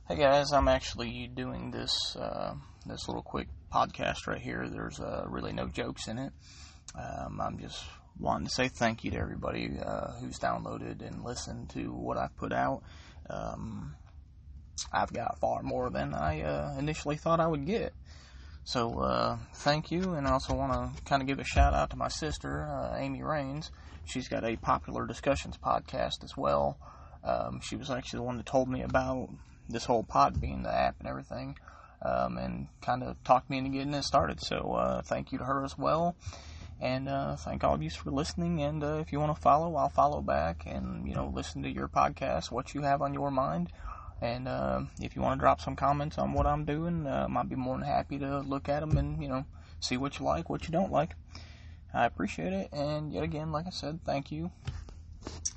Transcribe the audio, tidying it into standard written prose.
Hey guys, I'm actually doing this little quick podcast right here. There's really no jokes in it. I'm just wanting to say thank you to everybody who's downloaded and listened to what I've put out. I've got far more than I initially thought I would get. So thank you, and I also want to kind of give a shout out to my sister, Amy Rains. She's got a Popular Discussions podcast as well. She was actually the one that told me about this whole Podbean, the app and everything, and kind of talked me into getting it started. So thank you to her as well, and thank all of you for listening. And if you want to follow, I'll follow back, and listen to your podcast, what you have on your mind. And if you want to drop some comments on what I'm doing, I'd be more than happy to look at them and see what you like, what you don't like. I appreciate it, and yet again, like I said, thank you.